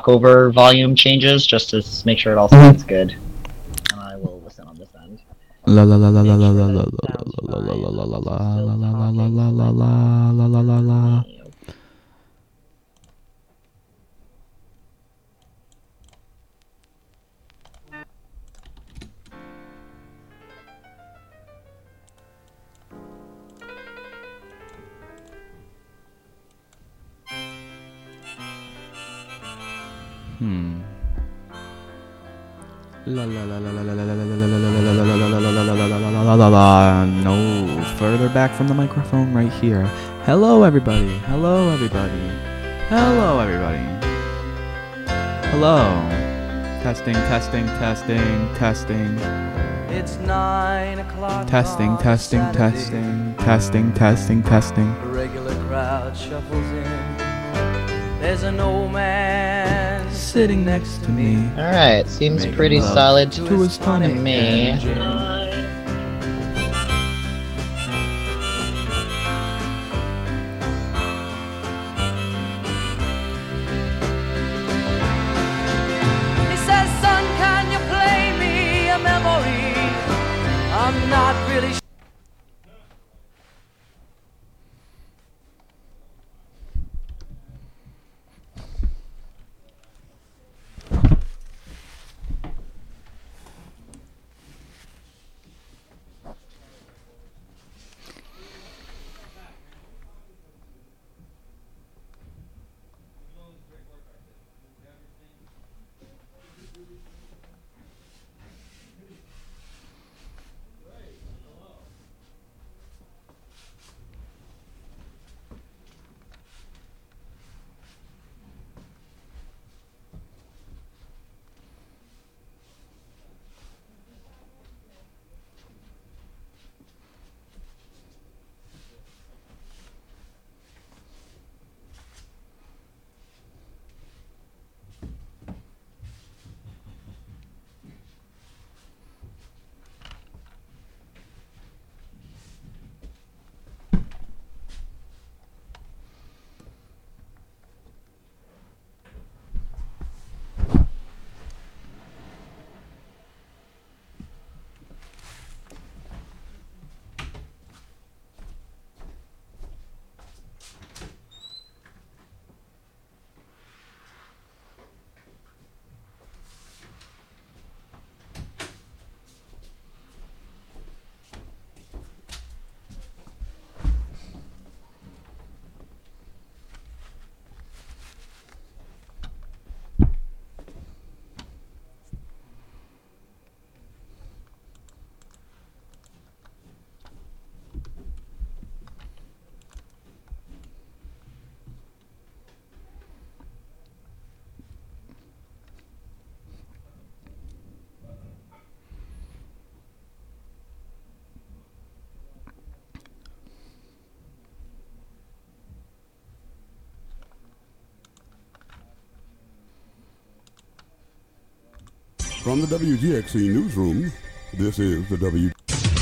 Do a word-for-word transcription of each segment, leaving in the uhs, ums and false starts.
talk over volume changes just to s- make sure it all sounds good. And I will listen on this end. La la la la la Make la sure la that la it sounds la la fine. la la la I'm la also still la la la talking, la so la let la la la la la. me- Hmm. La la la la la la la la la la la la la la la. No, further back from the microphone right here. Hello everybody. Hello everybody. Hello everybody. Hello. Testing, testing, testing, testing. It's nine o'clock. Testing, testing, testing, testing, testing, testing. The regular crowd shuffles in. There's an old man Sitting next to me. Alright, seems Making pretty love solid to his to tonic me. engine. He says, son, can you play me a memory? I'm not really sure. From the W G X C newsroom, this is the W.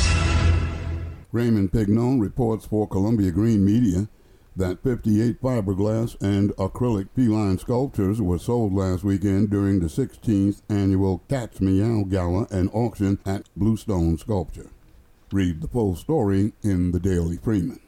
Raymond Pignon reports for Columbia Green Media that fifty-eight fiberglass and acrylic feline sculptures were sold last weekend during the sixteenth annual Cat's Meow Gala and auction at Bluestone Sculpture. Read the full story in the Daily Freeman.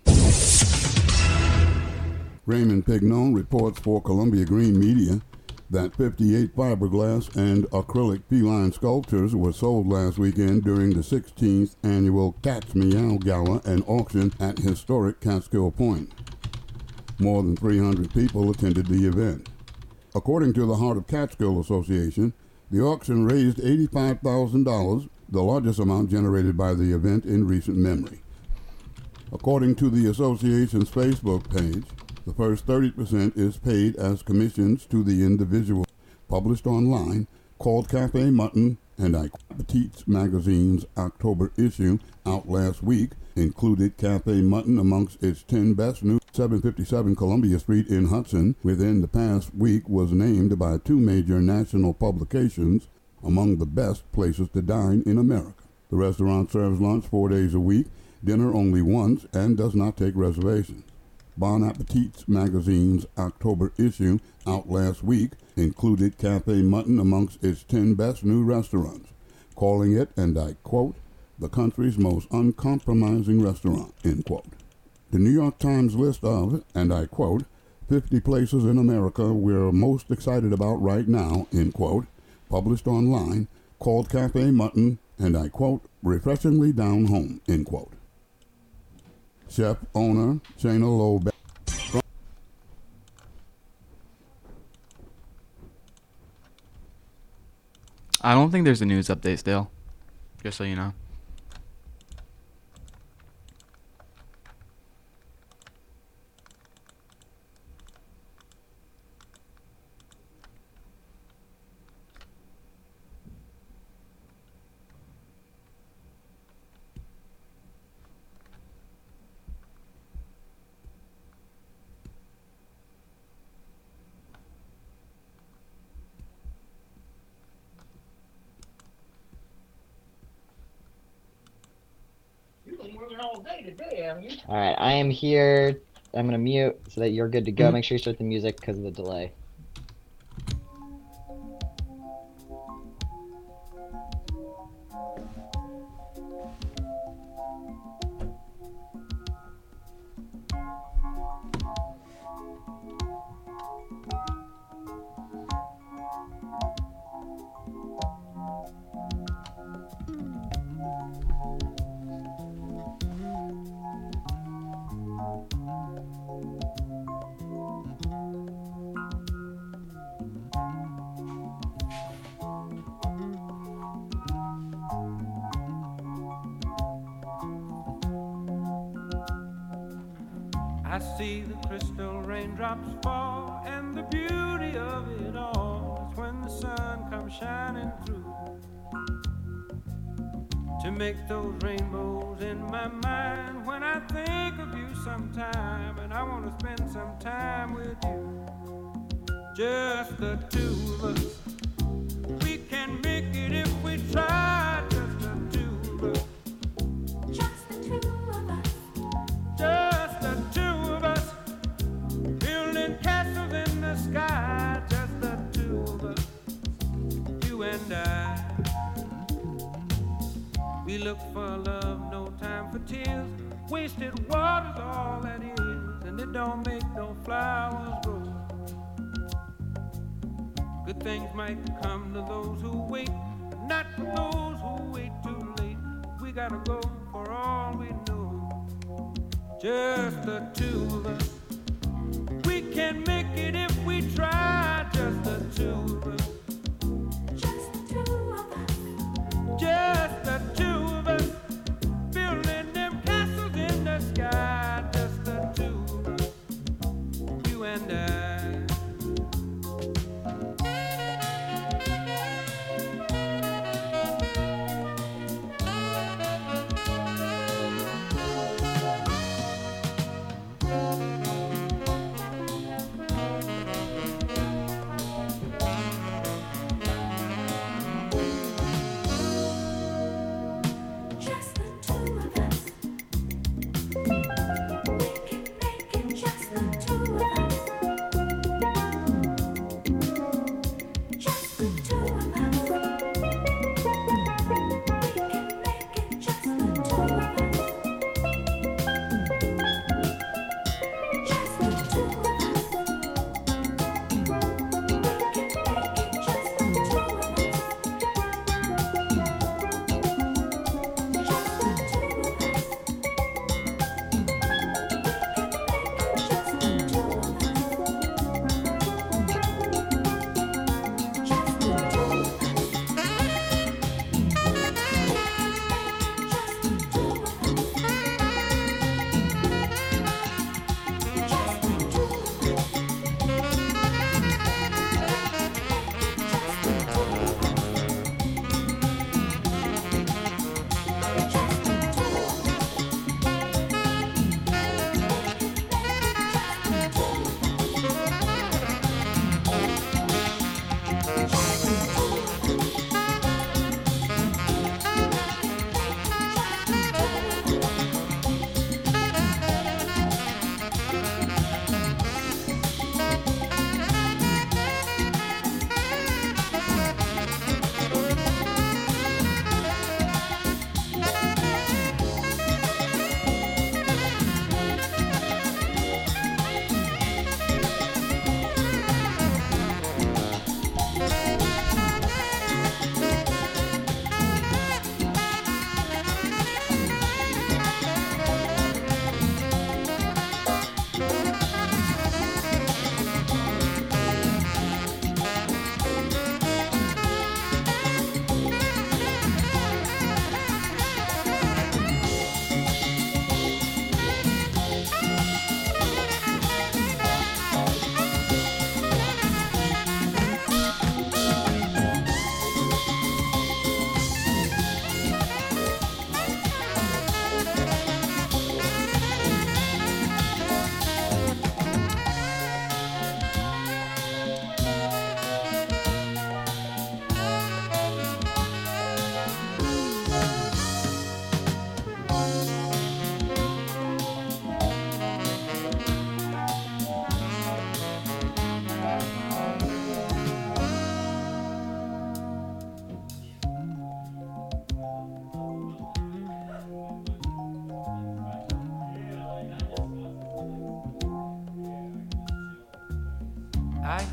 Raymond Pignon reports for Columbia Green Media that fifty-eight fiberglass and acrylic feline sculptures were sold last weekend during the sixteenth annual Cat's Meow Gala and auction at historic Catskill Point. More than three hundred people attended the event. According to the Heart of Catskill Association, the auction raised eighty-five thousand dollars, the largest amount generated by the event in recent memory. According to the association's Facebook page, the first thirty percent is paid as commissions to the individual. Published online, called Cafe Mutton, and I Petite's magazine's October issue, out last week, included Cafe Mutton amongst its ten best news. seven fifty-seven Columbia Street in Hudson within the past week was named by two major national publications among the best places to dine in America. The restaurant serves lunch four days a week, dinner only once, and does not take reservations. Bon Appetit's magazine's October issue, out last week, included Cafe Mutton amongst its ten best new restaurants, calling it, and I quote, the country's most uncompromising restaurant, end quote. The New York Times list of, and I quote, fifty places in America we're most excited about right now, end quote, published online, called Cafe Mutton, and I quote, refreshingly down home, end quote. Chef owner Shayna Lowe. I don't think there's a news update still, just so you know. Alright, I am here. I'm gonna mute so that you're good to go. Mhm. Make sure you start the music because of the delay. I see the crystal raindrops fall, and the beauty of it all is when the sun comes shining through to make those rainbows in my mind. When I think of you sometime, and I want to spend some time with you, just the two of us. We can make it if we try, just the two of us. Just the two of us. Just the two of us, building castles in the sky. Just the two of us, you and I. We look for love, no time for tears. Wasted water's all that is, and it don't make no flowers grow. Good things might come to those who wait, but not for those who wait too late. We gotta go for all we know. Just the two of us. We can make it if we try. Just the two of us. Just the two of us. Just the two of us. Building them castles in the sky. Just the two of us. You and I.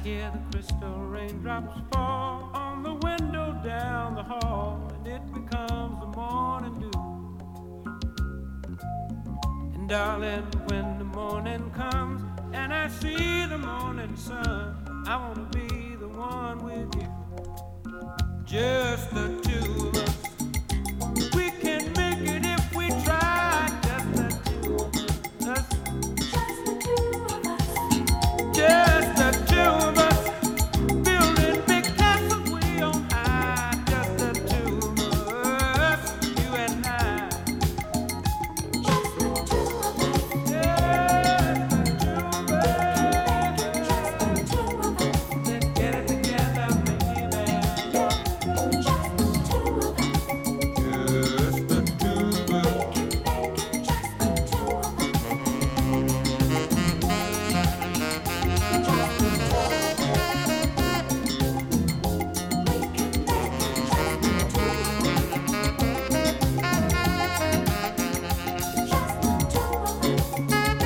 hear the crystal raindrops fall on the window down the hall, and it becomes the morning dew. And darling, when the morning comes and I see the morning sun, I wanna be the one with you, just the two of us. We can make it if we try, just the two of us. Just the two of us. Just the two of us, building big castles way on high. Just the two of us, you and I. Just the two of us. Just the two of us. Just the two of us. Let's get it together, baby. Just the two of us. Just the two of us. Make it just the two of us. Just the two of us. We can make it just the two of us. Just the two of us. We can make it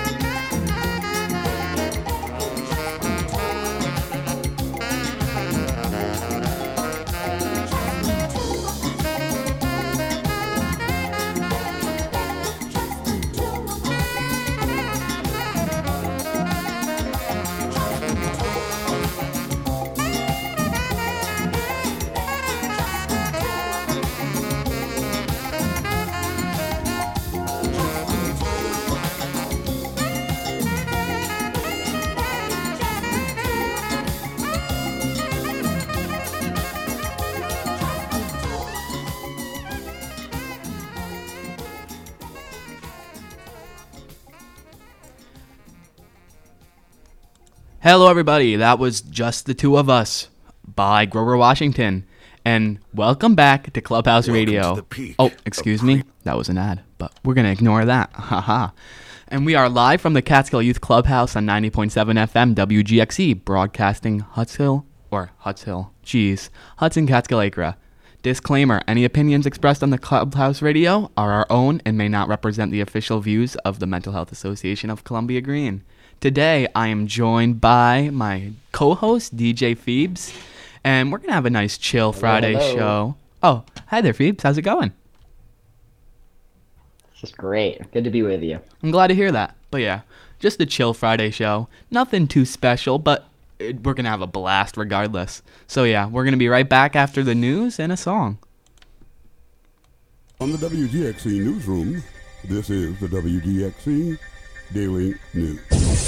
Hello, everybody. That was Just the Two of Us by Grover Washington. And welcome back to Clubhouse Welcome Radio. to the peak oh, of excuse me. creep. That was an ad, but we're going to ignore that. Haha. And we are live from the Catskill Youth Clubhouse on ninety point seven F M W G X E, broadcasting Hutsville, or Hutsville, geez, Hudson Catskill Acre. Disclaimer, any opinions expressed on the Clubhouse Radio are our own and may not represent the official views of the Mental Health Association of Columbia Green. Today, I am joined by my co-host, D J Phoebes, and we're going to have a nice chill Friday hello. show. Oh, hi there, Phoebes. How's it going? It's just great. Good to be with you. I'm glad to hear that. But yeah, just a chill Friday show. Nothing too special, but it, we're going to have a blast regardless. So yeah, we're going to be right back after the news and a song. On the W G X C Newsroom, this is the W G X C Daily News.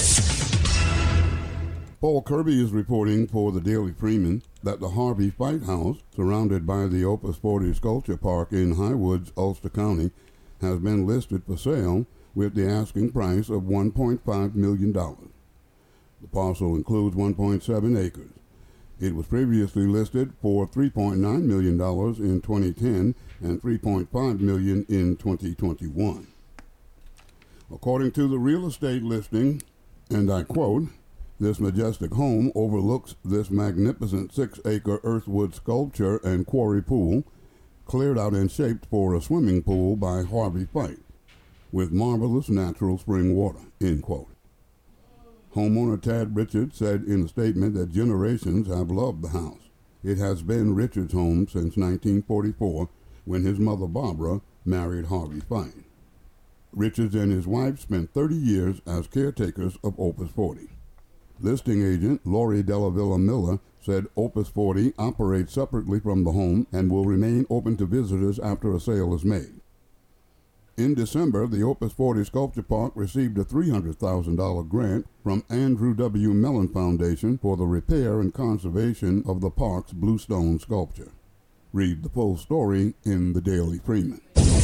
Paul Kirby is reporting for the Daily Freeman that the Harvey Fight House, surrounded by the Opus forty Sculpture Park in Highwoods, Ulster County, has been listed for sale with the asking price of one point five million dollars. The parcel includes one point seven acres. It was previously listed for three point nine million dollars in twenty ten and three point five million dollars in twenty twenty-one. According to the real estate listing, and I quote, "This majestic home overlooks this magnificent six-acre earthwood sculpture and quarry pool, cleared out and shaped for a swimming pool by Harvey Fight, with marvelous natural spring water," end quote. Homeowner Tad Richards said in a statement that generations have loved the house. It has been Richards' home since nineteen forty-four, when his mother Barbara married Harvey Fight. Richards and his wife spent thirty years as caretakers of Opus forty. Listing agent Lori Delavilla Miller said Opus forty operates separately from the home and will remain open to visitors after a sale is made. In December, the Opus forty Sculpture Park received a three hundred thousand dollars grant from Andrew W. Mellon Foundation for the repair and conservation of the park's bluestone sculpture. Read the full story in the Daily Freeman.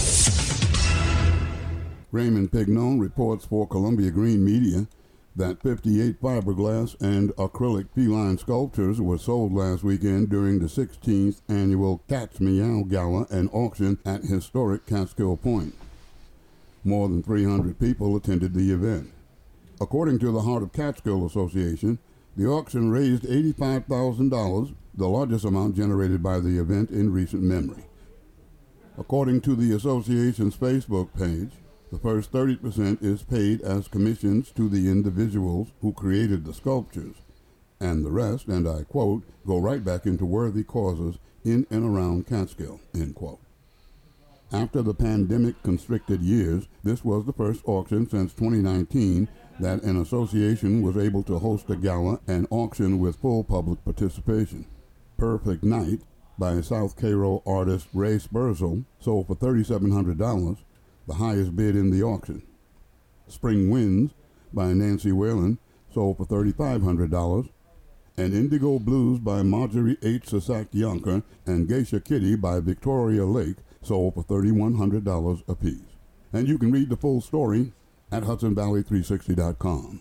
Raymond Pignon reports for Columbia Green Media that fifty-eight fiberglass and acrylic feline sculptures were sold last weekend during the sixteenth annual Cats Meow Gala and auction at historic Catskill Point. More than three hundred people attended the event. According to the Heart of Catskill Association, the auction raised eighty-five thousand dollars, the largest amount generated by the event in recent memory. According to the association's Facebook page, the first thirty percent is paid as commissions to the individuals who created the sculptures, And the rest, and I quote, go right back into worthy causes in and around Catskill, end quote. After the pandemic-constricted years, this was the first auction since twenty nineteen that an association was able to host a gala and auction with full public participation. Perfect Night by South Cairo artist Ray Spurzl sold for three thousand seven hundred dollars, the highest bid in the auction. Spring Winds by Nancy Whalen sold for three thousand five hundred dollars, and Indigo Blues by Marjorie H. Sasak-Yonker and Geisha Kitty by Victoria Lake sold for three thousand one hundred dollars apiece. And you can read the full story at Hudson Valley three sixty dot com.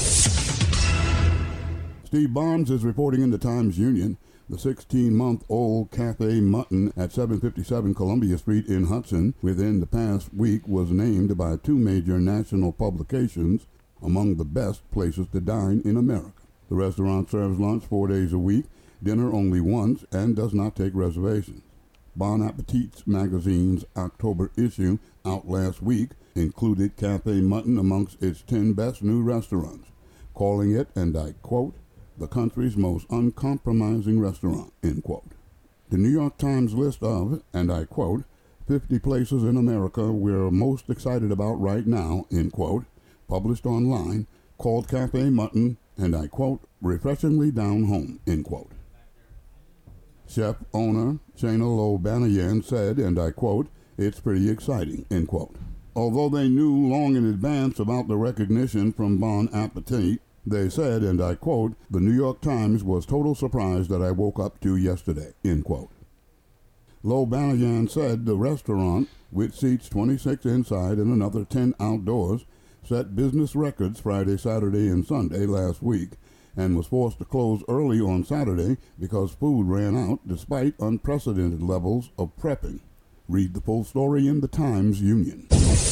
Steve Barnes is reporting in the Times-Union. The sixteen-month-old Cafe Mutton at seven fifty-seven Columbia Street in Hudson within the past week was named by two major national publications among the best places to dine in America. The restaurant serves lunch four days a week, dinner only once, and does not take reservations. Bon Appetit's magazine's October issue, out last week, included Cafe Mutton amongst its ten best new restaurants, calling it, and I quote, the country's most uncompromising restaurant, end quote. The New York Times list of, and I quote, fifty places in America we're most excited about right now, end quote, published online, called Cafe Mutton, and I quote, refreshingly down home, end quote. Chef owner Shana Low-Banayan said, and I quote, it's pretty exciting, end quote. Although they knew long in advance about the recognition from Bon Appetit, they said, and I quote, the New York Times was total surprise that I woke up to yesterday, end quote. Low-Banayan said the restaurant, which seats twenty-six inside and another ten outdoors, set business records Friday, Saturday, and Sunday last week, and was forced to close early on Saturday because food ran out despite unprecedented levels of prepping. Read the full story in the Times-Union.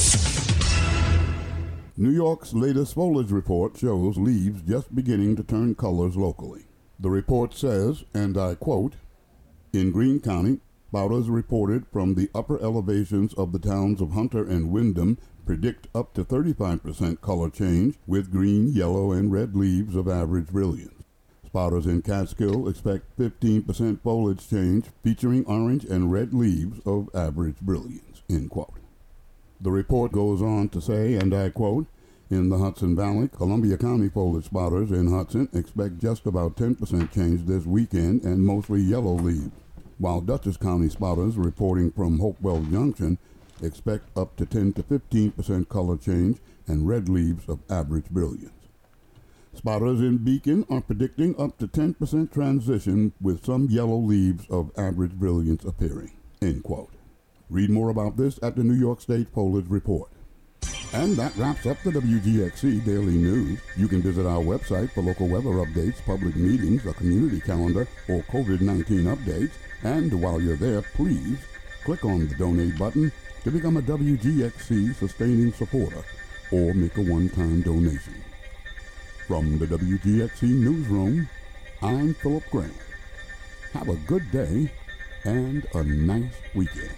New York's latest foliage report shows leaves just beginning to turn colors locally. The report says, and I quote, in Greene County, spouters reported from the upper elevations of the towns of Hunter and Windham predict up to thirty-five percent color change with green, yellow, and red leaves of average brilliance. Spouters in Catskill expect fifteen percent foliage change featuring orange and red leaves of average brilliance, end quote. The report goes on to say, and I quote, in the Hudson Valley, Columbia County foliage spotters in Hudson expect just about ten percent change this weekend and mostly yellow leaves, while Dutchess County spotters reporting from Hopewell Junction expect up to ten to fifteen percent color change and red leaves of average brilliance. Spotters in Beacon are predicting up to ten percent transition with some yellow leaves of average brilliance appearing, end quote. Read more about this at the New York State Foliage Report. And that wraps up the W G X C Daily News. You can visit our website for local weather updates, public meetings, a community calendar, or COVID nineteen updates. And while you're there, please click on the donate button to become a W G X C sustaining supporter or make a one-time donation. From the W G X C Newsroom, I'm Philip Grant. Have a good day and a nice weekend.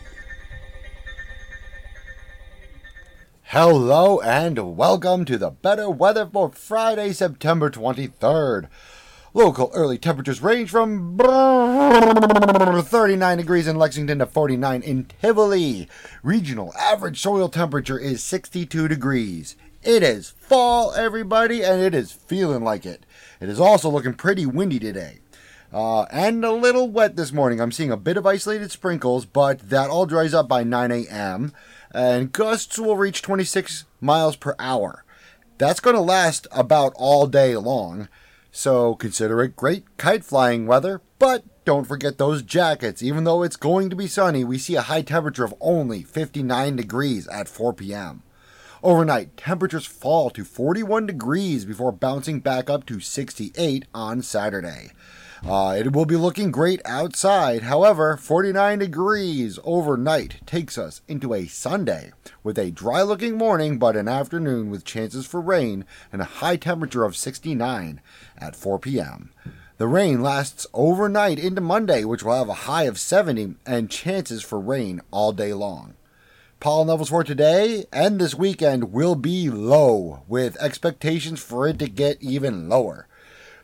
Hello and welcome to the better weather for Friday, September twenty-third. Local early temperatures range from thirty-nine degrees in Lexington to forty-nine in Tivoli. Regional average soil temperature is sixty-two degrees. It is fall, everybody, and it is feeling like it. It is also looking pretty windy today. Uh, and a little wet this morning. I'm seeing a bit of isolated sprinkles, but that all dries up by nine a.m. And gusts will reach twenty-six miles per hour. That's going to last about all day long. So consider it great kite flying weather, but don't forget those jackets. Even though it's going to be sunny, we see a high temperature of only fifty-nine degrees at four p.m. Overnight, temperatures fall to forty-one degrees before bouncing back up to sixty-eight on Saturday. Uh, it will be looking great outside. However, forty-nine degrees overnight takes us into a Sunday with a dry-looking morning but an afternoon with chances for rain and a high temperature of sixty-nine at four p.m. The rain lasts overnight into Monday, which will have a high of seventy and chances for rain all day long. Pollen levels for today and this weekend will be low, with expectations for it to get even lower.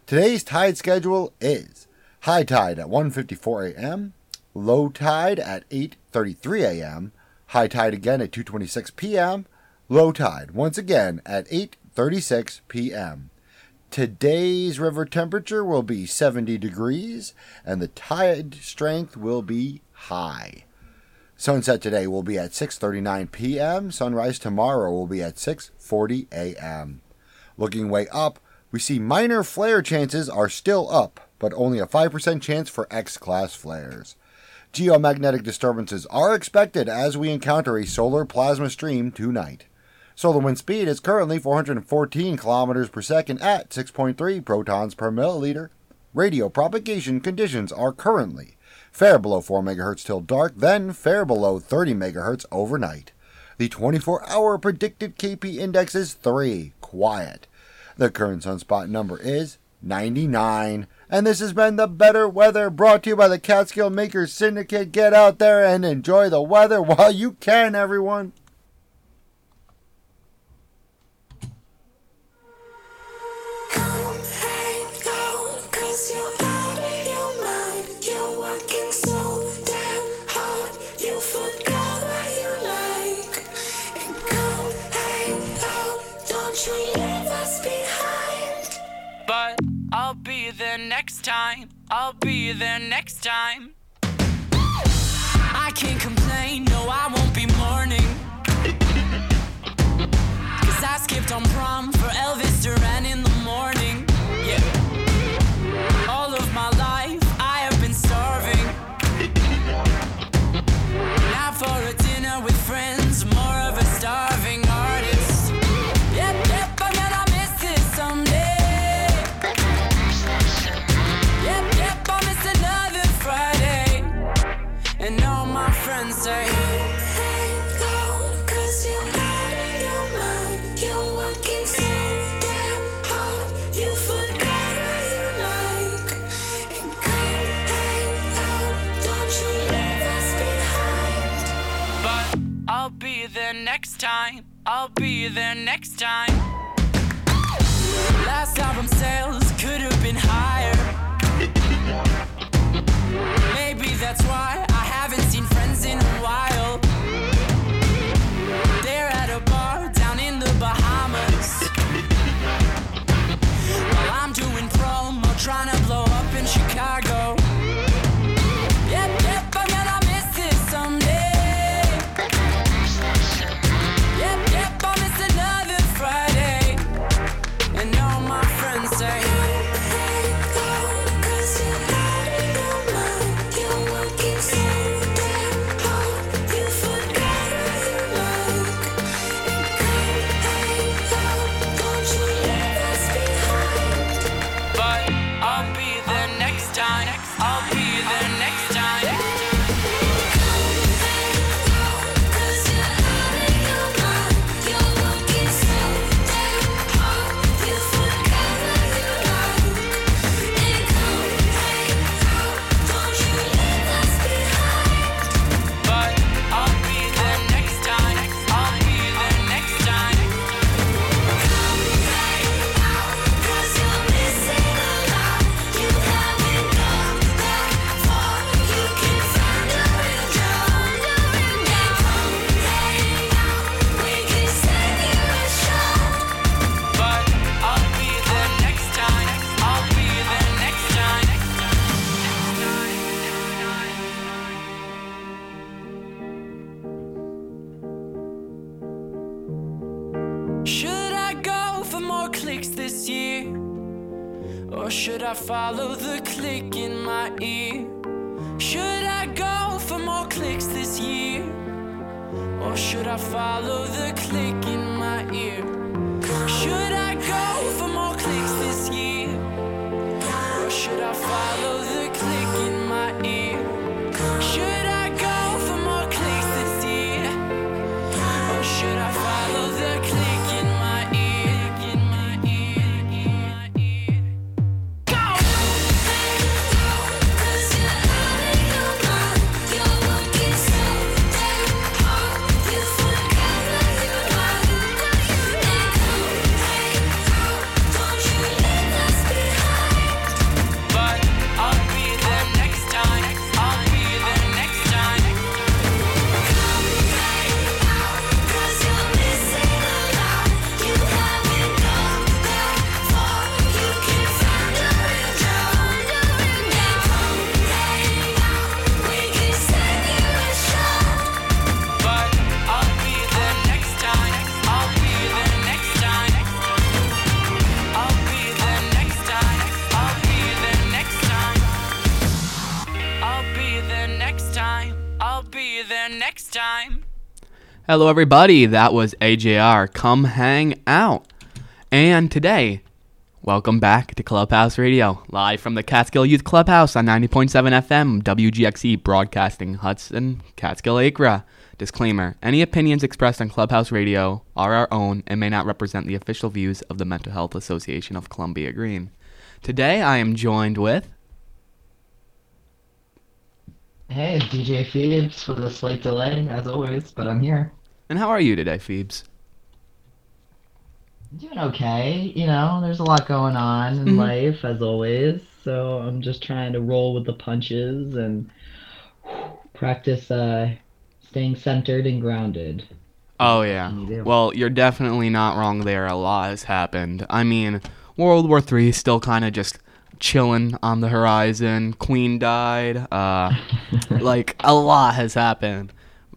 Today's tide schedule is high tide at one fifty-four a.m., low tide at eight thirty-three a.m., high tide again at two twenty-six p.m., low tide once again at eight thirty-six p.m. Today's river temperature will be seventy degrees, and the tide strength will be high. Sunset today will be at six thirty-nine p.m. Sunrise tomorrow will be at six forty a.m. Looking way up, we see minor flare chances are still up, but only a five percent chance for X-class flares. Geomagnetic disturbances are expected as we encounter a solar plasma stream tonight. Solar wind speed is currently four hundred fourteen kilometers per second at six point three protons per milliliter. Radio propagation conditions are currently fair below four megahertz till dark, then fair below thirty megahertz overnight. The twenty-four hour predicted K P index is three, quiet. The current sunspot number is ninety-nine. And this has been the Better Weather, brought to you by the Catskill Makers Syndicate. Get out there and enjoy the weather while you can, everyone. But I'll be there next time. I'll be there next time. I can't complain, no, I won't be mourning. Cause I skipped on prom for Elvis Duran in the morning. Yeah. All of my life I have been starving. Now for a dinner with friends, more of a starving artist. Yep, yep, I'm gonna miss this someday. And all my friends say, hey, go, cause you're out of your mind. You're working so damn hard, you forgot what you like. And come hang out, don't you leave us behind. But I'll be there next time, I'll be there next time. Last album sales could have been higher. Maybe that's why I haven't seen friends in a while. They're at a bar down in the Bahamas, while I'm doing promo trying to blow up in Chicago. Yep, yep, I'm gonna miss this someday. Yep, yep, I'll miss another Friday. And all my friends say, or should I follow the click in my ear? Should I go for more clicks this year? Or should I follow the click in my ear? Should I go for more clicks this year? Or should I follow the click in my ear? Should I go for more clicks this year? Or should I follow the click in my ear? In my ear, in my ear. Go! Cause you're out of your mind. You're working so damn hard. You forgot what you like. And there next time. I'll be there next time. Hello, everybody. That was A J R. Come hang out. And today, welcome back to Clubhouse Radio, live from the Catskill Youth Clubhouse on ninety point seven F M, W G X E, broadcasting Hudson, Catskill Acra. Disclaimer, any opinions expressed on Clubhouse Radio are our own and may not represent the official views of the Mental Health Association of Columbia Green. Today, I am joined with... Hey, D J Phoebes with a slight delay, as always, but I'm here. And how are you today, Phoebes? Doing okay, you know, there's a lot going on in Mhm. life, as always, so I'm just trying to roll with the punches and practice uh, staying centered and grounded. Oh, yeah. You do. Well, you're definitely not wrong there. A lot has happened. I mean, World War Three is still kind of just chilling on the horizon. Queen died. Uh, like, a lot has happened.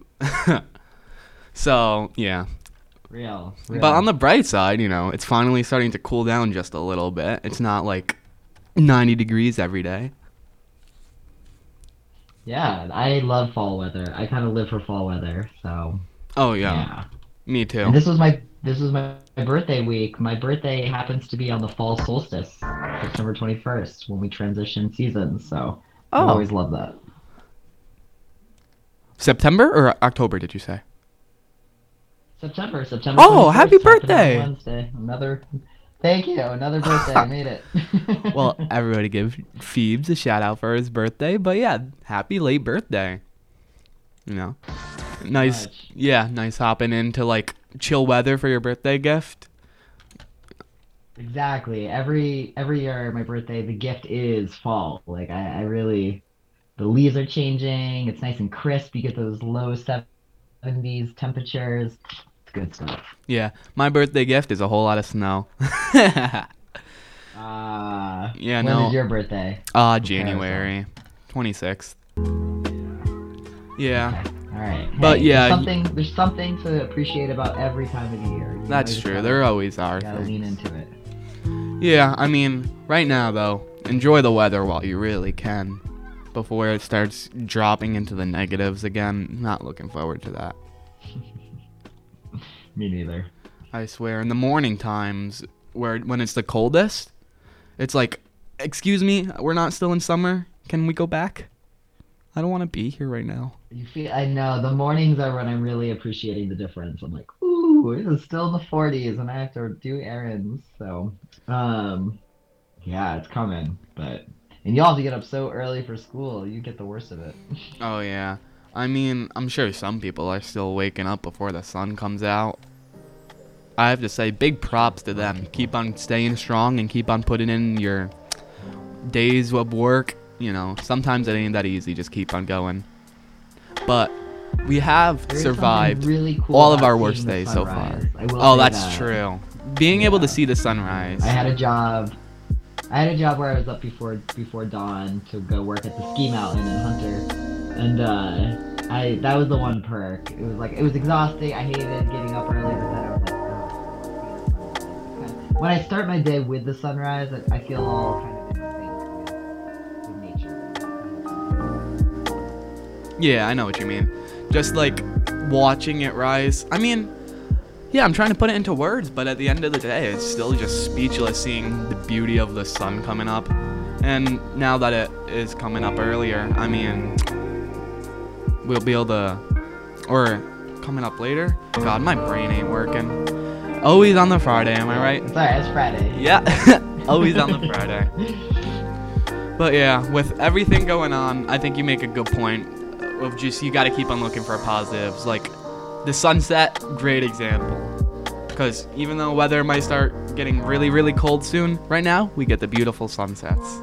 So, yeah. Real, real. But on the bright side, you know, it's finally starting to cool down just a little bit. It's not like ninety degrees every day. Yeah, I love fall weather. I kind of live for fall weather, so Oh, yeah. yeah. Me And too. this was my this was my, my birthday week. My birthday happens to be on the fall solstice, September twenty-first, when we transition seasons. So I Oh. always love that. September or October, did you say? September, September. Oh, happy twenty-first, happening on birthday. Wednesday. Another. Thank you. Another birthday. I made it. Well, everybody give Phoebes a shout out for his birthday. But yeah, happy late birthday. You know, nice. much. Yeah, nice hopping into like chill weather for your birthday gift. Exactly. Every every year, my birthday, the gift is fall. Like I, I really, the leaves are changing. It's nice and crisp. You get those low seventies temperatures. It's good stuff. Yeah, my birthday gift is a whole lot of snow. Uh, Yeah, when no. is your birthday? Ah, Prepare January twenty-sixth. Yeah, All right. But Hey, yeah, there's something there's something to appreciate about every time of the year. You know, that's you true. gotta- There always are Gotta lean things. into it. Yeah, I mean, right now though, enjoy the weather while you really can, before it starts dropping into the negatives again. Not looking forward to that. Me neither. I swear, in the morning times, where when it's the coldest, it's like, excuse me, we're not still in summer. Can we go back? I don't want to be here right now. You feel? I know the mornings are when I'm really appreciating the difference. I'm like, ooh, it is still the forties, and I have to do errands. So, um, yeah, it's coming. But and you all have to get up so early for school. You get the worst of it. Oh yeah, I mean, I'm sure some people are still waking up before the sun comes out. I have to say, big props to them. Keep on staying strong and keep on putting in your days of work. You know, sometimes it ain't that easy. Just keep on going. But we have There is something survived really cool all of about our worst seeing the days so far. sunrise. I will Oh, say that's that. true. Being able to Yeah. see the sunrise. I had a job. I had a job where I was up before before dawn to go work at the ski mountain in Hunter, and uh, I that was the one perk. It was like it was exhausting. I hated getting up early, but then I was like, oh. When I start my day with the sunrise, I, I feel all kind of in sync with, with nature. Yeah, I know what you mean. Just like watching it rise. I mean, yeah, I'm trying to put it into words, but at the end of the day, it's still just speechless seeing the beauty of the sun coming up. And now that it is coming up earlier, I mean, we'll be able to, or coming up later. God, my brain ain't working. Always on the Friday, am I right? It's alright. It's Friday. Yeah, always on the Friday. But yeah, with everything going on, I think you make a good point of just you got to keep on looking for positives. Like the sunset, great example. Because even though weather might start getting really, really cold soon, right now we get the beautiful sunsets.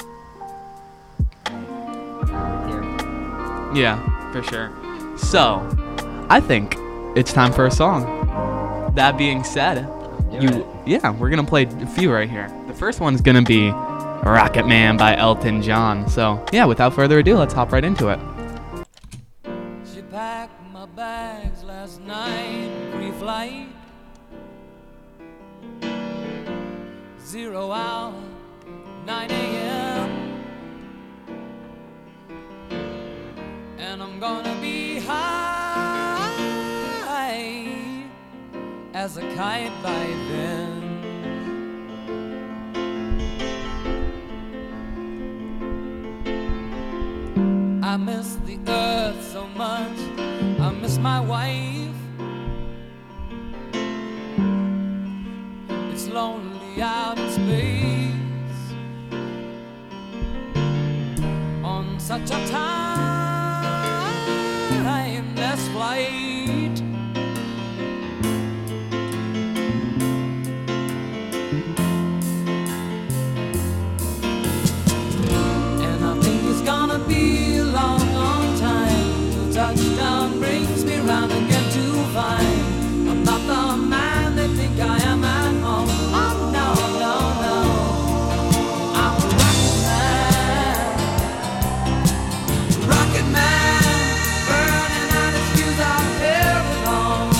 Here. Yeah, for sure. So, I think it's time for a song. That being said, Do you it. yeah, we're gonna play a few right here. The first one's gonna be Rocket Man by Elton John. So yeah, without further ado, let's hop right into it. She packed my bags last night, pre-flight. Zero hour, nine a.m. and I'm gonna be high as a kite by then. I miss the earth so much, I miss my wife. It's lonely out in space on such a timeless flight. And I think it's gonna be a long, long time till touchdown brings me round again to find I'm not the man they think I am at home. Oh no, no, no, I'm a rocket man, rocket man, burning out his fuse out here alone.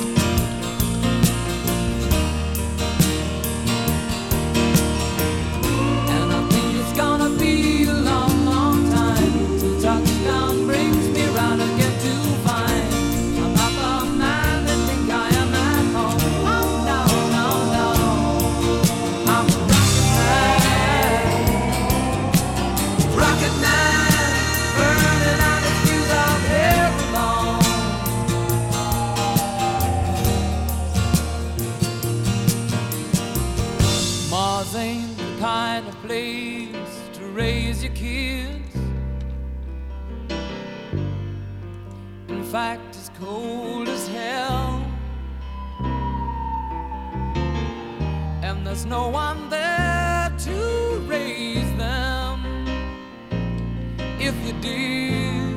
And I think it's gonna be a long, long time till touchdown brings me round again to find I'm not the man they think I am at home. Oh no, no, no, I'm a rocket man, rocket man, burning out his fuse out here alone. Mars ain't the kind of place to raise your kids. In fact, it's cold as hell, and there's no one there to raise them if you did.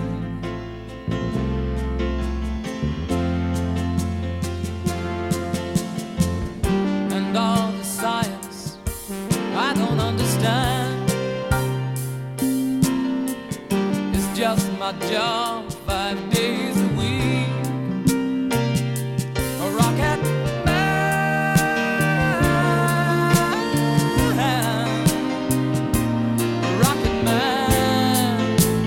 And all the science I don't understand, it's just my job five days a week. A rocket man, a rocket man.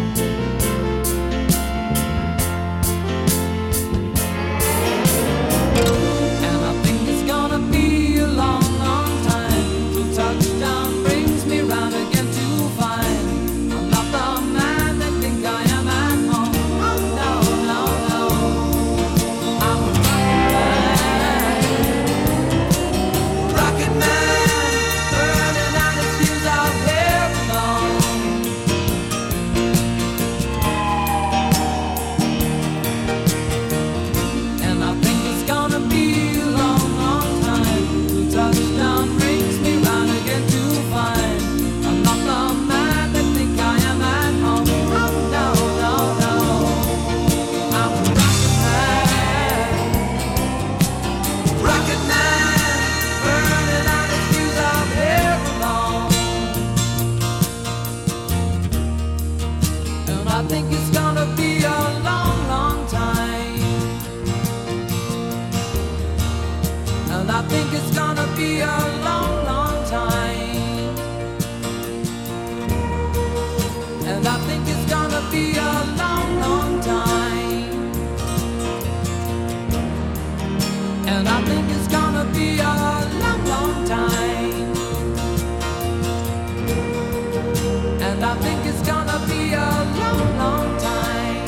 And I think it's gonna be a long, long time till touchdown brings me round again to find I'm not the man they think I am at home. Oh no, no, no, I'm a rocket man, rocket man, burning out his fuse out here alone. And I think it's gonna be a long, long time till touchdown brings me round again to find I'm not the man they think I am at home. Oh no, no, no, I'm a rocket man, rocket man, burning out his fuse out here alone. And I think it's gonna be a long, long time. And I think it's gonna be a long, long time. And I think it's gonna be a long, long time. And I think it's gonna be a long, long time. And I think it's gonna be a long, long time.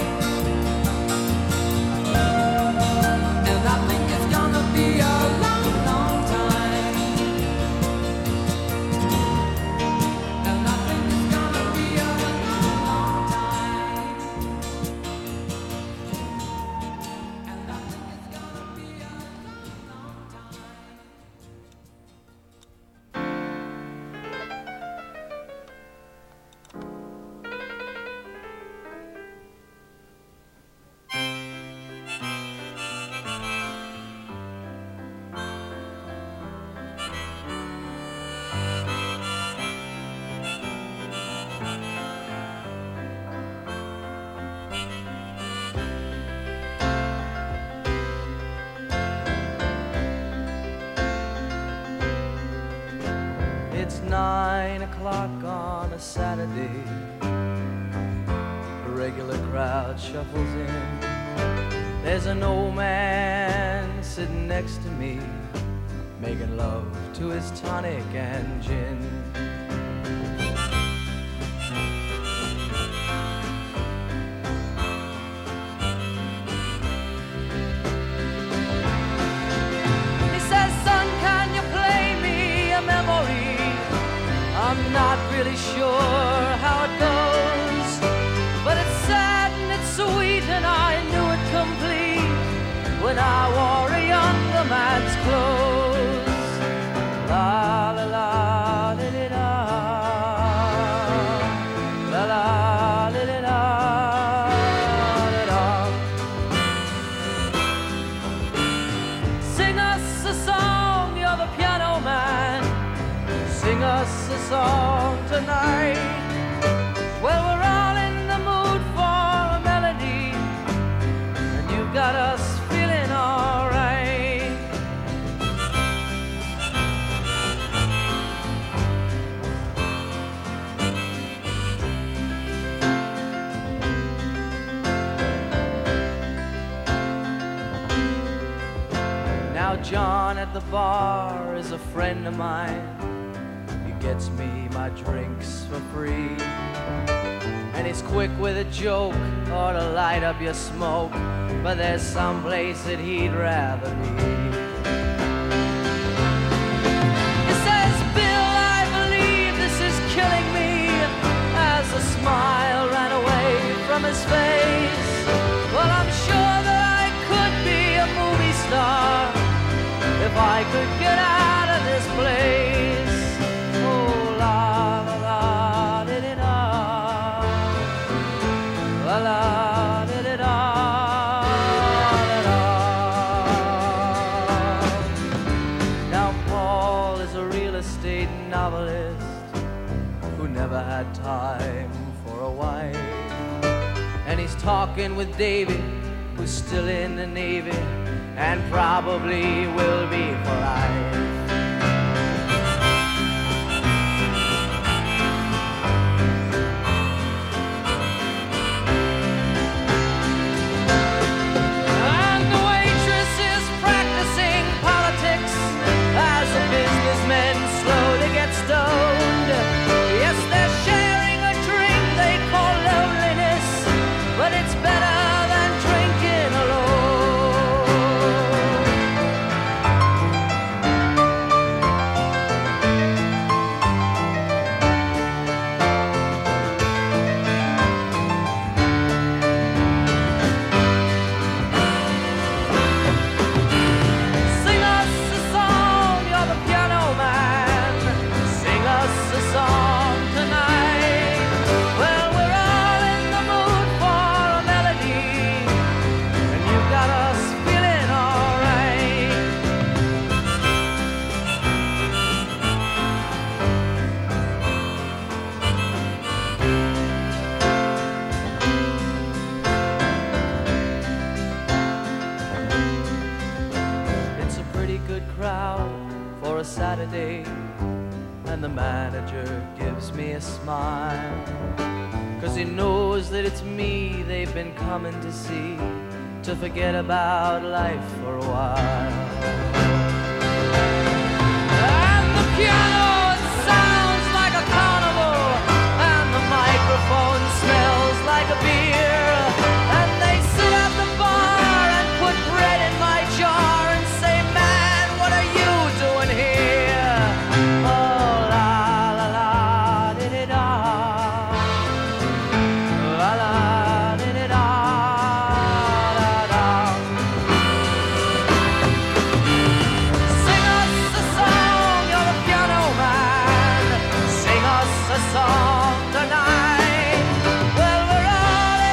And I think it's gonna be a long, long time. And I think it's gonna be a long, long time. And I think it's gonna be a long, long time. It's nine o'clock on a Saturday. A regular crowd crowd shuffles in. There's an old man sitting next to me, making love to his tonic and gin. He says, son, can you play me a memory? I'm not really sure how it goes, but it's sad and it's sweet, and I knew it complete when I wore a younger man's clothes. La la la li li la, la la li li la, li la. Sing us a song, you're the piano man. Sing us a song tonight. Well, we're all in the mood for a melody, and you've got us feeling all right. Now John at the bar is a friend of mine. He gets me my drinks for free, and he's quick with a joke or to light up your smoke, but there's some place that he'd rather be. He says, Bill, I believe this is killing me, as a smile ran away from his face. Well, I'm sure that I could be a movie star if I could get out of this place. Oh, la la la di di da, la la di di da, di da. Now Paul is a real estate novelist who never had time for a wife, and he's talking with David, who's still in the Navy and probably will be for life. And the waitress is practicing politics as the businessmen slowly get stoned. Yes, they're sharing a drink they call loneliness, but it's better than drinking alone. Sing us a song, you're the piano man. Sing us a song tonight. Well, we're all in the mood for a melody, and you've got us feeling all right. It's a pretty good crowd for a Saturday, and the manager gives me a smile, 'cause he knows that it's me they've been coming to see, to forget about life for a while. And the piano, it sounds like a carnival, and the microphone smells like a beer, and they sit at the bar and put bread in my jar and say, man, what are you doing here? Oh, la la la di di da, la la di di da, da da. Sing us a song, you're the piano man. Sing us a song tonight. Well, we're all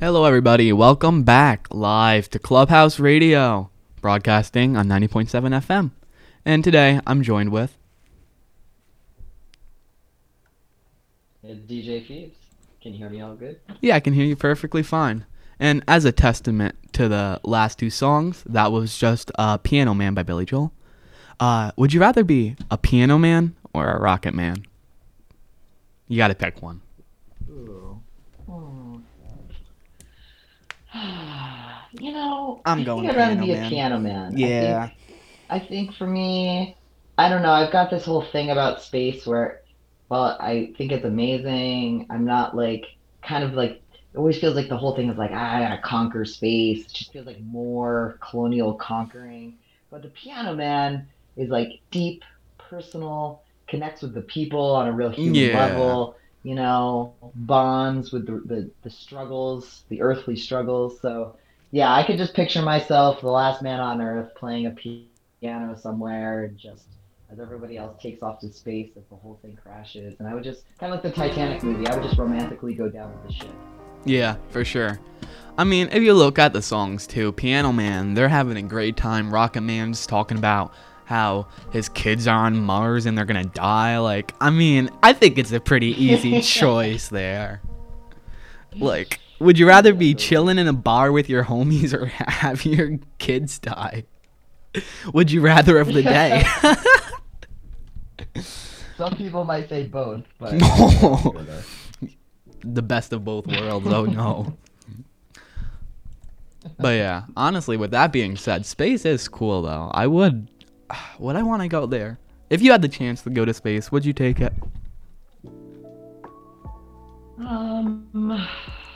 Hello, everybody. Welcome back live to Clubhouse Radio, broadcasting on ninety point seven F M. And today I'm joined with. It's D J Phoebes. Can you hear me all good? Yeah, I can hear you perfectly fine. And as a testament to the last two songs, that was just uh, Piano Man by Billy Joel. Uh, would you rather be a piano man or a rocket man? You gotta pick one. Ooh. Oh. You know, I'm I going think I'd rather piano be man. a piano man. Yeah. I think, I think for me, I don't know. I've got this whole thing about space where, well, I think it's amazing. I'm not like, kind of like, it always feels like the whole thing is like, ah, I gotta conquer space. It just feels like more colonial conquering. But the piano man is like deep, personal, connects with the people on a real human Yeah. level, you know, bonds with the, the, the struggles, the earthly struggles. So, yeah, I could just picture myself, the last man on earth, playing a piano somewhere, just as everybody else takes off to space, if the whole thing crashes. And I would just, kind of like the Titanic movie, I would just romantically go down with the ship. Yeah, for sure. I mean, if you look at the songs too, Piano Man, they're having a great time. Rocket Man's talking about how his kids are on Mars and they're gonna die. Like, I mean, I think it's a pretty easy choice there. Like, would you rather be chilling in a bar with your homies or have your kids die? Would you rather of the day? Some people might say both, but... No. The best of both worlds, oh no. But yeah, honestly, with that being said, space is cool though. I would, would I want to go there? If you had the chance to go to space, would you take it? Um,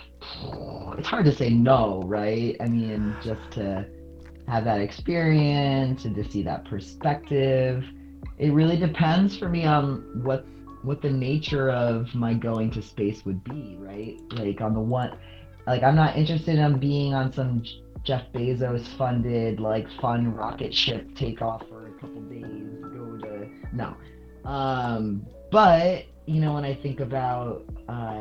it's hard to say no, right? I mean, just to have that experience and to see that perspective. It really depends for me on what what the nature of my going to space would be, right? Like on the one, like I'm not interested in being on some Jeff Bezos funded like fun rocket ship takeoff for a couple days, go to no. Um, but you know when I think about uh,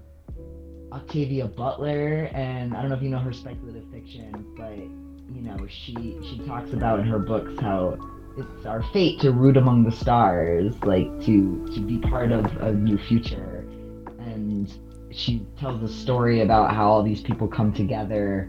Octavia Butler, and I don't know if you know her speculative fiction, but you know she she talks about in her books how it's our fate to root among the stars, like to to be part of a new future. And she tells a story about how all these people come together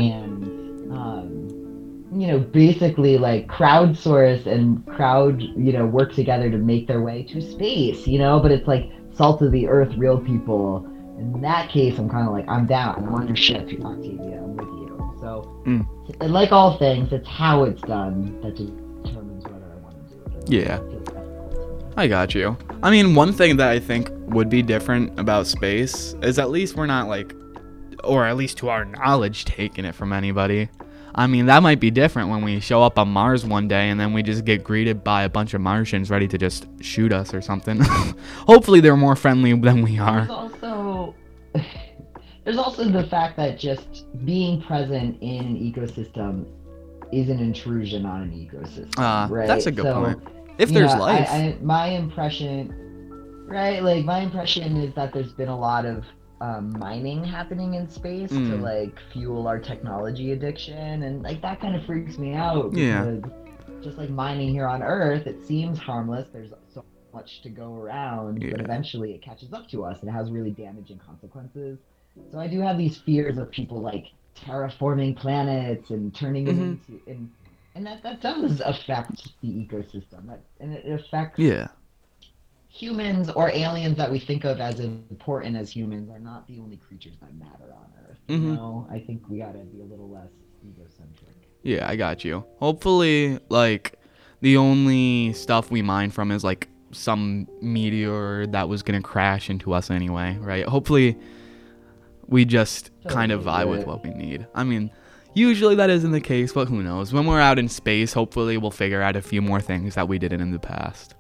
and um, you know basically like crowdsource and crowd you know work together to make their way to space, you know but it's like salt of the earth, real people. In that case, I'm kind of like, I'm down, I'm on your ship, Octavia, I'm with you. So Mm. like all things, it's how it's done that determines whether I want to do it. Yeah. I got you. I mean, one thing that I think would be different about space is at least we're not like, or at least to our knowledge, taking it from anybody. I mean, that might be different when we show up on Mars one day and then we just get greeted by a bunch of Martians ready to just shoot us or something. Hopefully they're more friendly than we are. There's also there's also the fact that just being present in an ecosystem is an intrusion on an ecosystem. Uh, right? that's a good So, point. If you there's know, life. I, I, my impression, right? Like my impression is that there's been a lot of um, mining happening in space to Mm. like fuel our technology addiction, and like that kind of freaks me out. Yeah. Because just like mining here on Earth, it seems harmless. There's so much to go around, but Yeah. eventually it catches up to us and it has really damaging consequences. So I do have these fears of people like terraforming planets and turning them Mhm. into and and that, that does affect the ecosystem. That, and it affects Yeah. humans or aliens that we think of as important as humans are not the only creatures that matter on Earth. You Mhm. know, I think we gotta be a little less egocentric. Yeah, I got you. Hopefully, like, the only stuff we mine from is, like, some meteor that was gonna crash into us anyway, right? Hopefully, we just kind of Totally, vibe with right. what we need. I mean, usually that isn't the case, but who knows? When we're out in space, hopefully we'll figure out a few more things that we didn't in the past.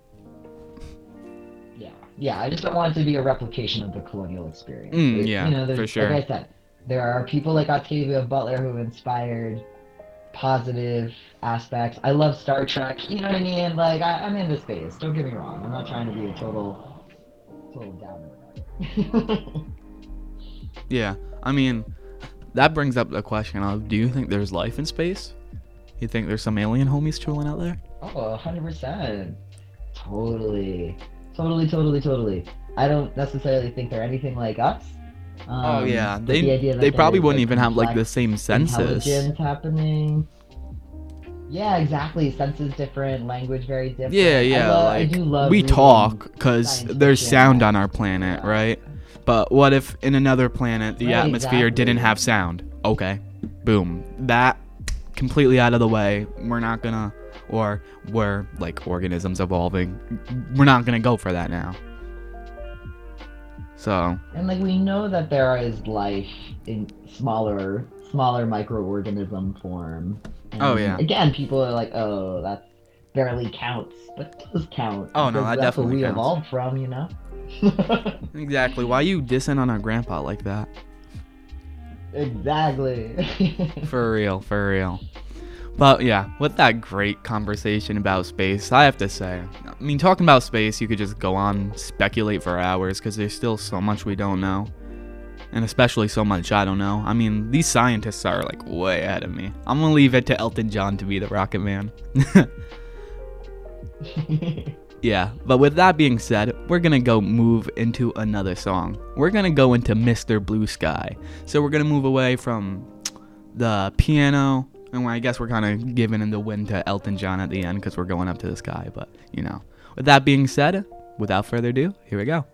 Yeah, yeah. I just don't want it to be a replication of the colonial experience. Mm, It- yeah, you know, there's- for sure. Like I said, there are people like Octavia Butler who inspired positive aspects. I love Star Trek. You know what I mean? Like I, I'm into space. Don't get me wrong. I'm not trying to be a total, total downer about it. Yeah. I mean, that brings up the question of, do you think there's life in space? You think there's some alien homies chilling out there? Oh, one hundred percent. Totally. Totally, totally, totally. I don't necessarily think they're anything like us. Um, Oh yeah, but they the idea that they probably there's, wouldn't like, even have like the complex same senses. intelligence happening. Yeah, exactly. Senses different, language very different. Yeah, I yeah, love- I like do love we reading talk because science there's fiction. sound on our planet, right? But what if in another planet the Right, atmosphere didn't exactly. have sound? Okay, boom, that completely out of the way. We're not gonna, or we're like organisms evolving. We're not gonna go for that now. So And like we know that there is life in smaller, smaller microorganism form. And Oh, yeah. Again, people are like, "Oh, that barely counts," but it does count. Oh, no, because that that's definitely what we counts. evolved from, you know. exactly, why you dissing on our grandpa like that? Exactly. For real, for real. But yeah, with that great conversation about space, I have to say, I mean, talking about space, you could just go on, speculate for hours, because there's still so much we don't know. And especially so much I don't know. I mean, these scientists are like way ahead of me. I'm gonna leave it to Elton John to be the Rocket Man. Yeah, but with that being said, we're gonna go move into another song. We're gonna go into Mister Blue Sky. So we're gonna move away from the piano, and I guess we're kind of giving in the win to Elton John at the end because we're going up to the sky. But, you know, with that being said, without further ado, here we go.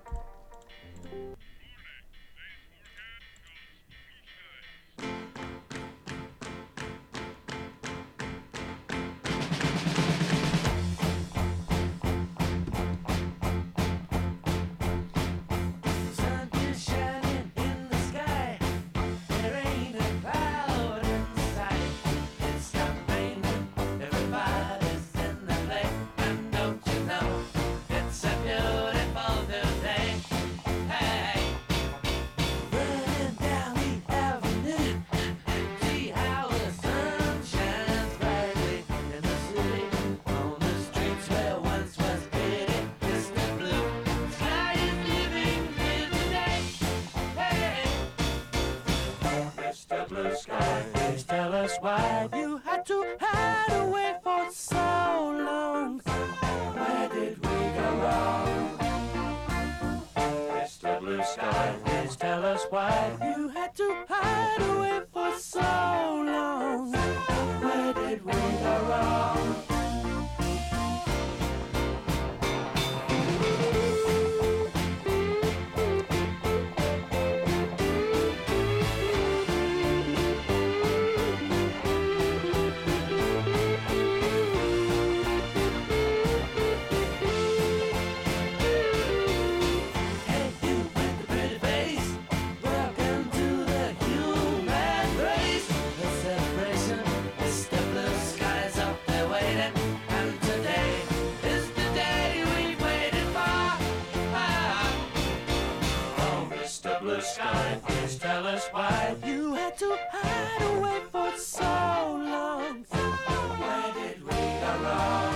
Sun is shining in the sky. There ain't a cloud in sight. It's not raining. Everybody's in the play. And don't you know it's a beautiful new day? Hey, running down the avenue. See how the sun shines brightly in the city. On the streets where once was pretty Mister Blue Sky is living here today. Hey, Mister Blue Sky, please tell us why you had to hide away for so long. Where did we go wrong? Mister Blue Sky, please tell us why you had to hide away for so long. Where did we go wrong? Hey, you with the pretty face, welcome to the human race. The celebration, Mister Blue Sky's up there waiting, and today is the day we've waited for. Ah. Oh, Mister Blue Sky, please tell us why you had to hide away for so long. Where did we go wrong?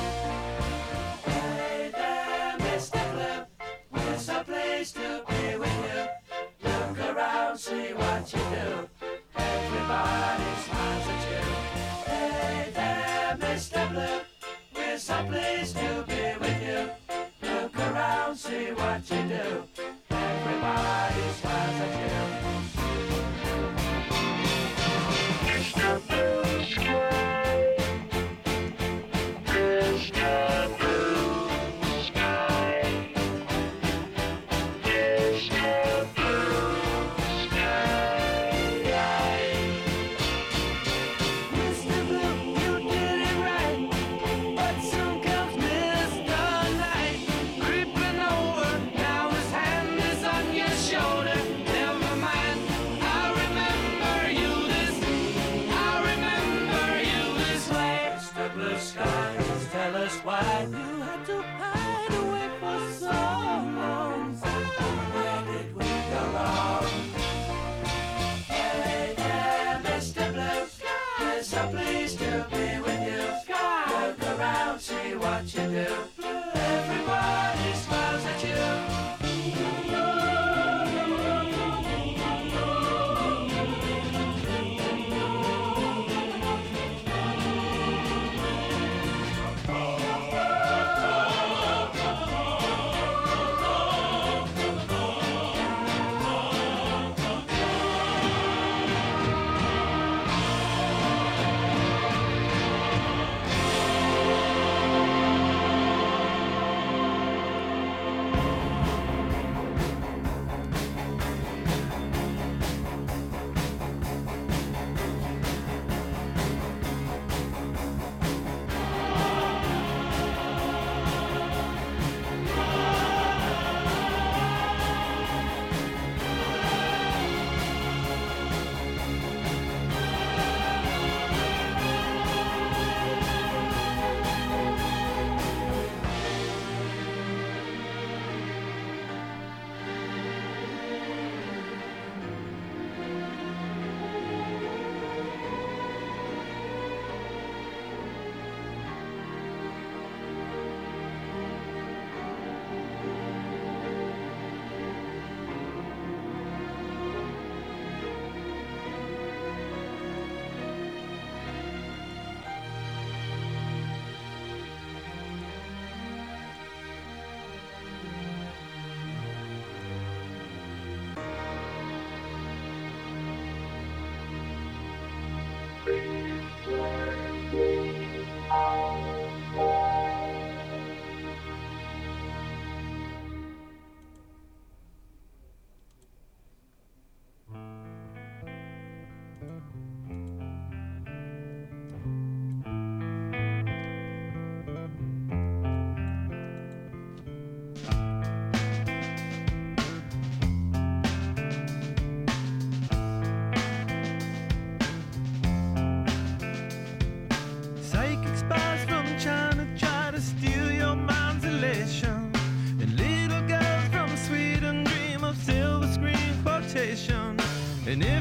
Hey there, Mister Blue, we're so pleased to be with you. Look around, see what you do. Everybody smiles at you. Hey there, Mister Blue, we're so pleased to be with you. Look around, see what you do. Everybody smiles at you. Mister Blue, you did it right, but soon comes Mister Night, creeping over. Now his hand is on your shoulder. Never mind, I remember you this. I remember you this way. Mister Blue Sky, please tell us why you had to hide away for so long. Where did we go wrong? Hey there, Mister Blue, we're so pleased to be with you. Look around, see what you do. Everybody smiles at you.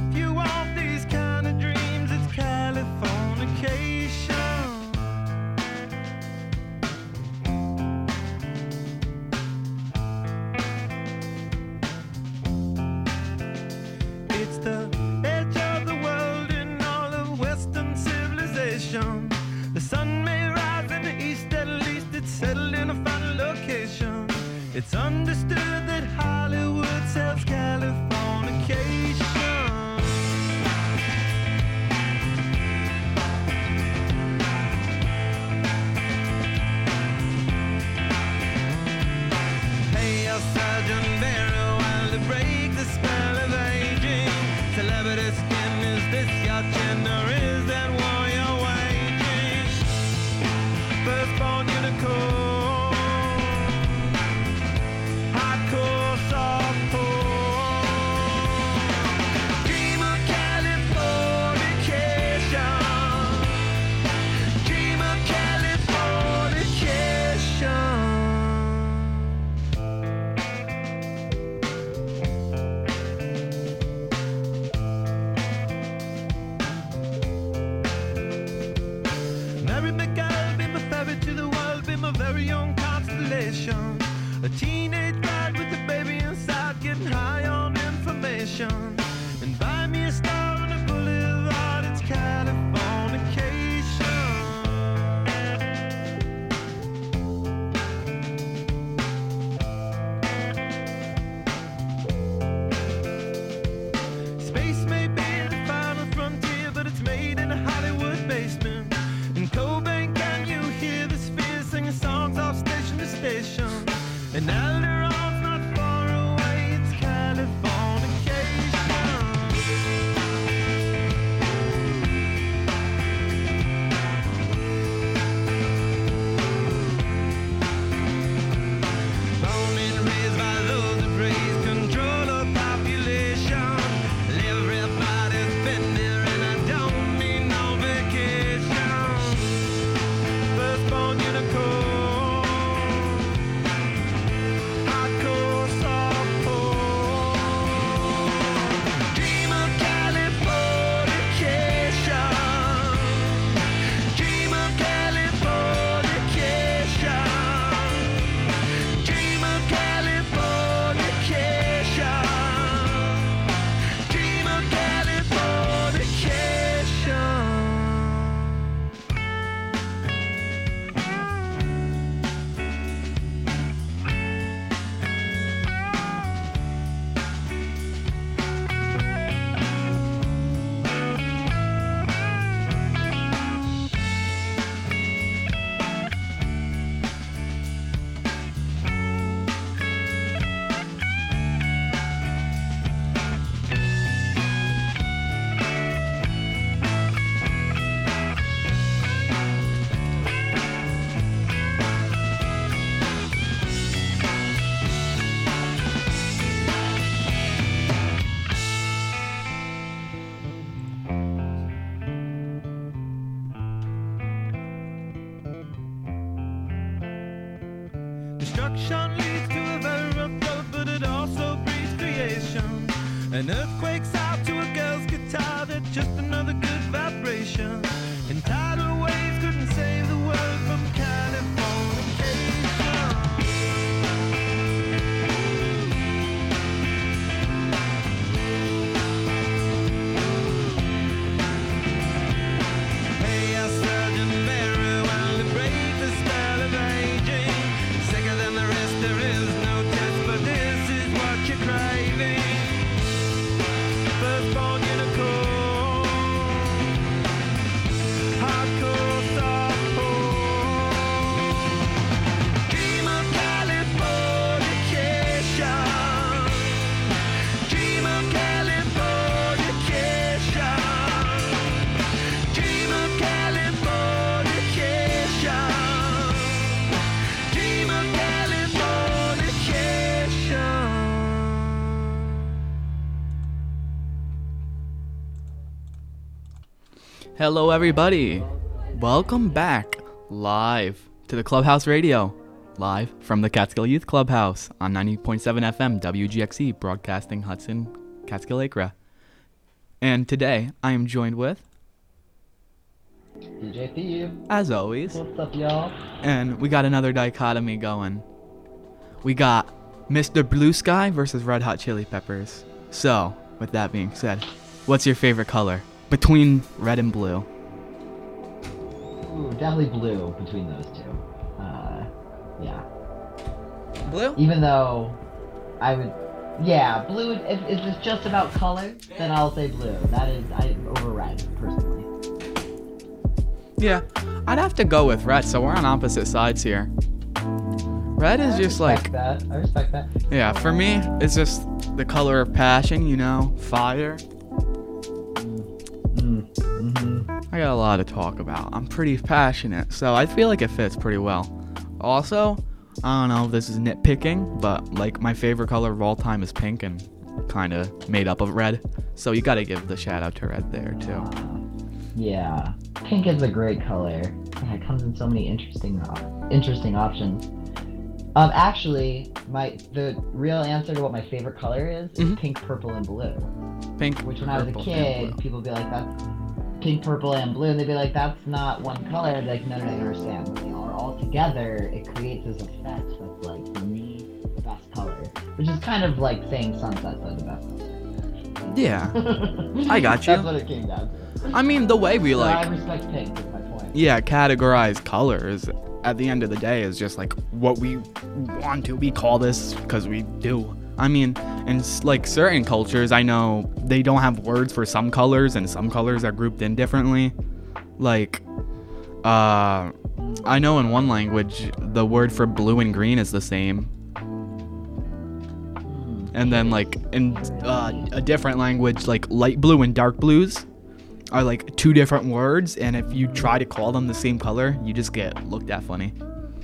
if you want these kind of dreams, it's Californication. It's the edge of the world in all of Western civilization. The sun may rise in the east, at least it's settled in a final location. It's understood that Hollywood sells Californication. Hey, your Sergeant Barrow, while to break the spell of aging. Celebrity skin, is this your chin or is that war you're waging? Firstborn unicorn, hardcore softcore. Dream of Californication. Dream of Californication. Mary McGill, be my ferry to the world, be my very own constellation. A teenage bride with a baby inside, getting high on information. And buy me a star on a boulevard, it's Californication. Space may be the final frontier, but it's made in a Hollywood basement. In Cobain, can you hear the spheres singing songs off station to station? And Alderon's not far away, it's Californication. Born and raised by those that praise control of population. Everybody's been there and I don't need no vacation. Firstborn unicorn, hardcore softcore. Dream of Californication. Dream of Californication. Dream of Californication. Dream of Californication. Destruction leads to a very rough road, but it also breeds creation. An earthquake's out to a girl's guitar, that's just another good vibration. And tidal waves couldn't save the world from Californication. Hey, your Sergeant Barrow, while to break the spell of aging. Sicker than the rest, there is no test, but this is what you're craving. Firstborn unicorn, hardcore softcore. Dream of Californication. Dream of Californication. Dream of Californication. Dream of Californication. Hello, everybody. Welcome back live to the Clubhouse Radio, live from the Catskill Youth Clubhouse on ninety point seven F M W G X E, broadcasting Hudson, Catskill Acre. And today I am joined with, D J P, as always, what's up, y'all? and we got another dichotomy going. We got Mister Blue Sky versus Red Hot Chili Peppers. So, with that being said, what's your favorite color between red and blue? Ooh, definitely blue between those two. Uh, yeah. Blue? Even though I would, yeah, blue. If, if it's just about color, then I'll say blue. That is, I over red personally. Yeah, I'd have to go with red, so we're on opposite sides here. Red is I just respect like, that. I respect that. yeah, for me, it's just the color of passion, you know, fire. Mm, mm-hmm. I got a lot to talk about. I'm pretty passionate, so I feel like it fits pretty well. Also, I don't know if this is nitpicking, but like my favorite color of all time is pink and kind of made up of red. So you got to give the shout out to red there too. Uh, yeah, pink is a great color. Yeah, it comes in so many interesting, uh, interesting options. Um, actually, my the real answer to what my favorite color is is Mhm. pink, purple, and blue. Pink, Which when I was a purple, and kid, blue. people would be like, "That's pink, purple, and blue," and they'd be like, "That's not one color." I'd be like, "No, no, no, you understand. When they are all together, it creates this effect that's like, for me, the best color." Which is kind of like saying sunsets are the best color. Yeah, I got you. That's what it came down to. I mean the way we So I like, respect pink. Is my point. yeah, categorize colors. At the end of the day, is just like what we want to. We call this because we do. I mean, in s- like certain cultures, I know they don't have words for some colors, and some colors are grouped in differently. Like, uh, I know in one language the word for blue and green is the same, and then like in uh, a different language, like light blue and dark blues are like two different words, and if you try to call them the same color, you just get looked at funny.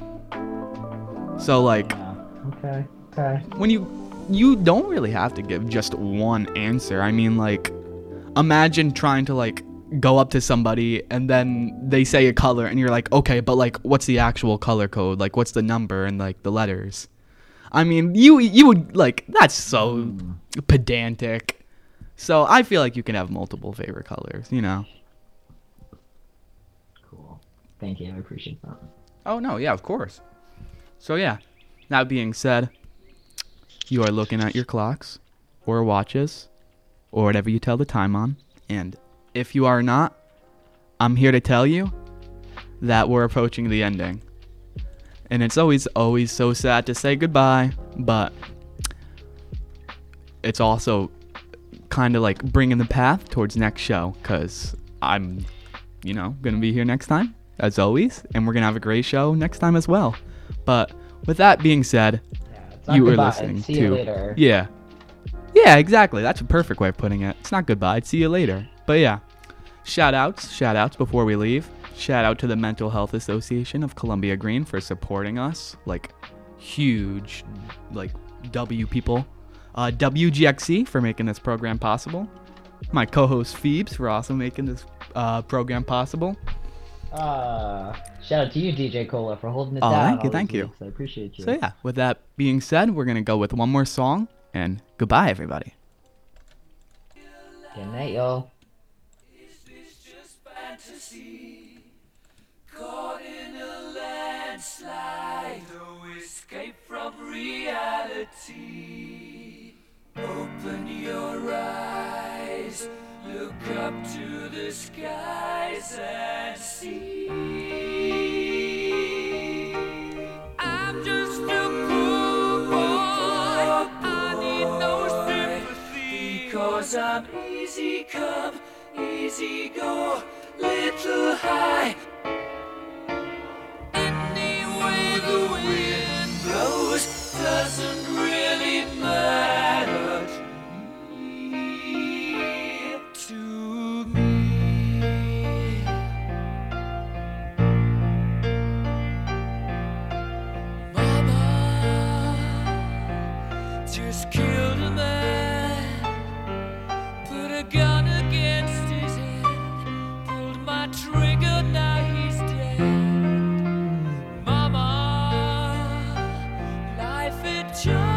So like, Yeah. Okay. Okay. when you you don't really have to give just one answer. I mean, like, imagine trying to like go up to somebody and then they say a color and you're like, okay, but like what's the actual color code? Like what's the number and like the letters? I mean, you you would like, that's so pedantic. So I feel like you can have multiple favorite colors, you know. Cool. Thank you. I appreciate that. Oh no, yeah, of course. So yeah, that being said, you are looking at your clocks or watches or whatever you tell the time on, and if you are not, I'm here to tell you that we're approaching the ending. And it's always always so sad to say goodbye, but it's also kind of like bringing the path towards next show, because I'm, you know, gonna be here next time as always, and we're gonna have a great show next time as well. But with that being said, Yeah, it's not you were goodbye, listening see to you later. yeah yeah exactly, that's a perfect way of putting it. It's not goodbye, it's see you later. But yeah, shout outs shout outs before we leave. Shout out to the Mental Health Association of Columbia Green for supporting us, like huge like W people. Uh, W G X C for making this program possible. My co-host Phoebes for also making this uh, program possible. Uh, shout out to you, D J Cola, for holding it Oh, down. thank you, all thank these you. weeks. I appreciate you. So yeah, with that being said, we're gonna go with one more song, and goodbye everybody. Good night, y'all. Fantasy, caught in a landslide, no escape from reality. Open your eyes, look up to the skies and see. I'm just a poor boy, I need no sympathy, because I'm easy come, easy go, little high. Any way the wind blows doesn't really matter to me, to me. Mama just killed a man, put a gun against his head, pulled my trigger, now he's dead. Mama, life it just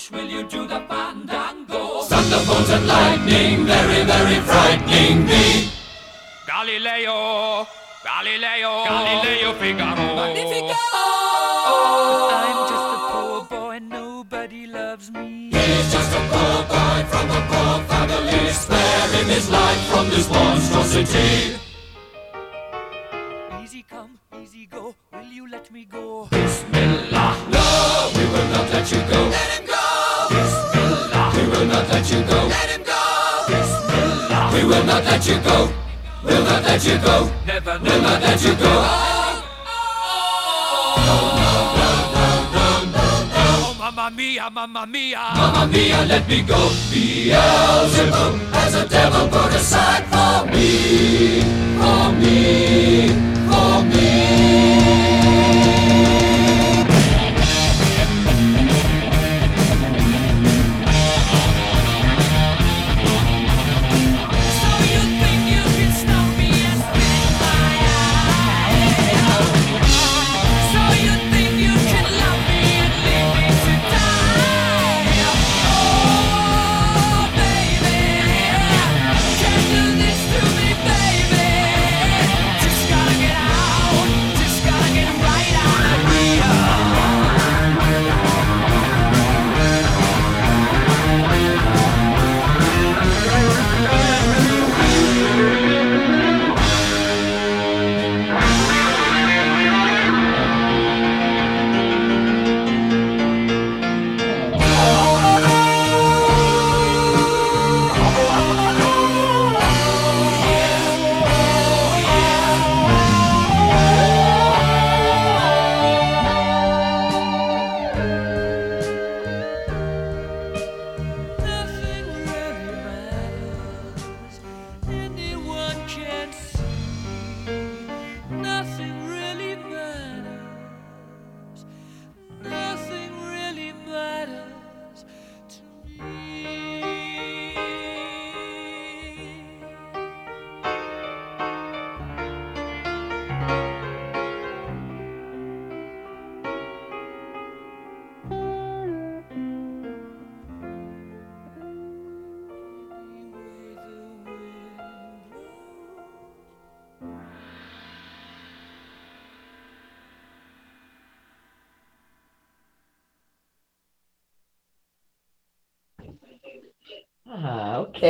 Which will you do the fandango? Thunderbolt and lightning, very, very frightening me. Galileo, Galileo, Galileo Figaro. Magnifico! I'm just a poor boy, nobody loves me. He's just a poor boy from a poor family. Spare him his life from this monstrosity. Easy come, easy go, will you let me go? Bismillah, no, we will not let you go. Let him go! Bismillah, we will not let you go. Let him go! Bismillah, we will not let you go. We'll not let you go. Never, never not let you go. Oh, mamma mia, mamma mia, mamma mia, let me go. Beelzebub has a devil put aside for me, for me, for me. Ah, okay.